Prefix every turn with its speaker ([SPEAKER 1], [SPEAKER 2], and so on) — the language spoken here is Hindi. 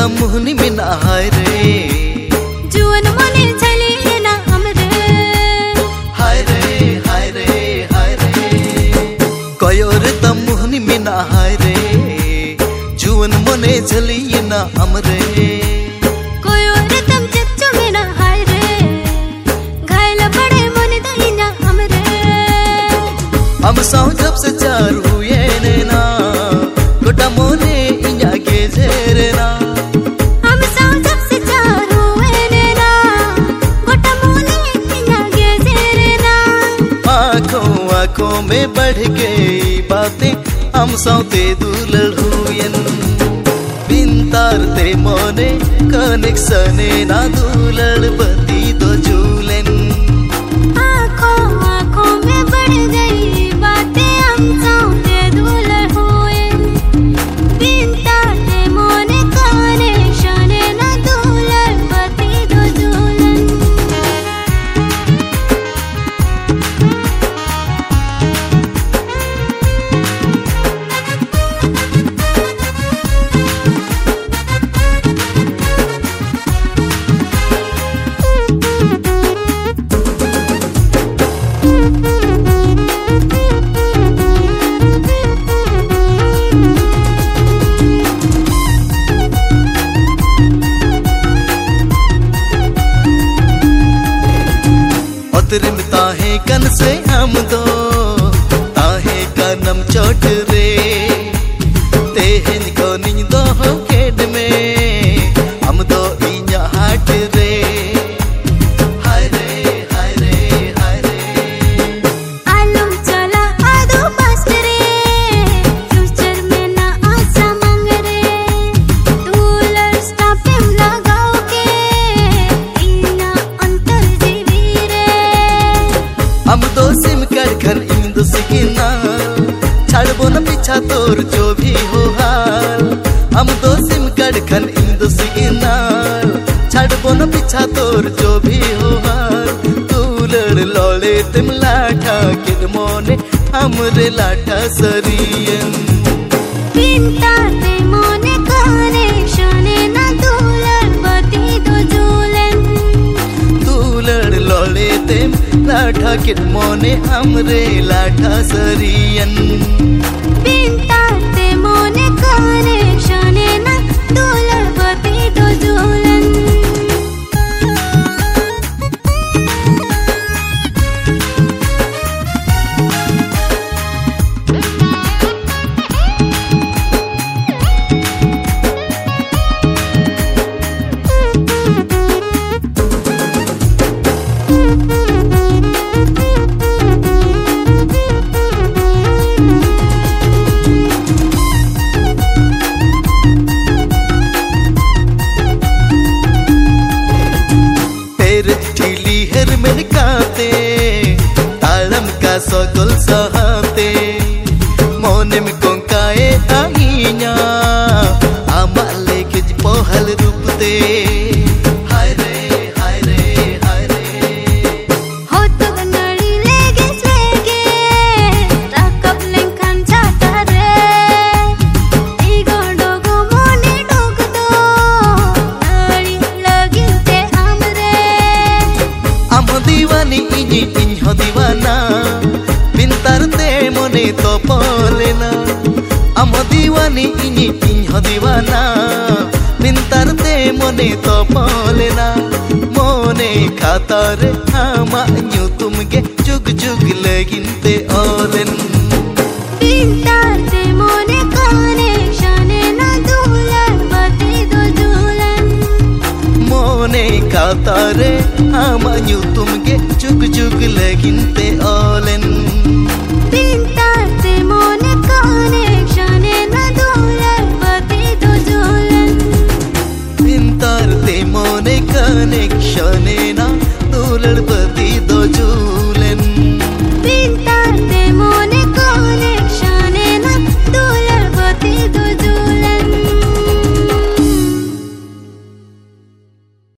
[SPEAKER 1] मुहनी में ना हाय रे
[SPEAKER 2] जुवन मने चली ना हमरे
[SPEAKER 1] हाय रे हाय रे हाय रे कोयोर तम मुहनी में ना हाय रे जुवन मने चली ना हमरे
[SPEAKER 2] कोयोर तम चच्चो में ना हाय रे घायल पड़े मन दही ना हमरे
[SPEAKER 1] हम सौ जब से चार हुए ने ना गोटा मोने इन्या के जेरे ना
[SPEAKER 2] हम सौ जब से चार हुए ने ना गोटा मोने इन्या के जेरे ना
[SPEAKER 1] आँखों आँखों में बढ़ गई बातें हम सौते दुलड़ हुएन बिंतार ते मोने कनेक्शने ना दुलड़ बती दो झूलेन
[SPEAKER 2] आँखों आँखों में बढ़ गई बातें हम सौते दुलड़ हुए बिंतार ते मोने कनेक्शने ना दुलड़ बती दो झूलेन
[SPEAKER 1] रिम ताहे कन से हम दो ताहे कनम चोट रे तेहन को निं दो हो केड में हम दो इन्या हाट रे हाय रे हाय रे हाय रे
[SPEAKER 2] आलम चला आदो पास रे फ्यूचर में ना आशा मांग रे डॉलर स्टापिंग लगाओ के इन्ना अंतर जीवी रे
[SPEAKER 1] हम दो सिम कर घर इन दो सिकिना छाड़बो न पीछा तोर जो भी हो हाल हम दो सिम कर घर इन दो सिकिना छाड़बो न पीछा तोर जो भी हो हाल तू लड़ लौड़े तुम लाठा किन मोने हमरे लाठा सरियन
[SPEAKER 2] बिंतार ते मोने कनेक्शने ना दुलड़ बती दो झूलेन
[SPEAKER 1] तू लड़ लौड़े तुम लाठा किन मोने हमरे लाठा सरियन
[SPEAKER 2] बिंतार ते मोने कनेक्शने ना दुलड़ बती दो झूलेन
[SPEAKER 1] तालम का सगल सहाते मोने में कोंकाए आईना आमाले के पोहल रूपते हाय रे हाय रे हाय रे
[SPEAKER 2] हो तो नड़ी लेगे स्वेगे राकब लेंखन जाता रे इगो डोगो मोने डोग दो नड़ी लगिते हमरे
[SPEAKER 1] हम दीवानी इनी इन हो दीवाना बिंतार ते मोने तो पोलेना हम दीवानी इनी इन हो दीवाना बिंतार ते मोने तो पोलेना मोने खातर आमा न्यू तुमगे जुग जुग लगिनते ओलेन
[SPEAKER 2] बिंतार ते मोने कनेक्शने ना दुलड़ बती दो झूलेन
[SPEAKER 1] मोने खातर आमा न्यू तुमगे जुग जुग लगिनते ओलेन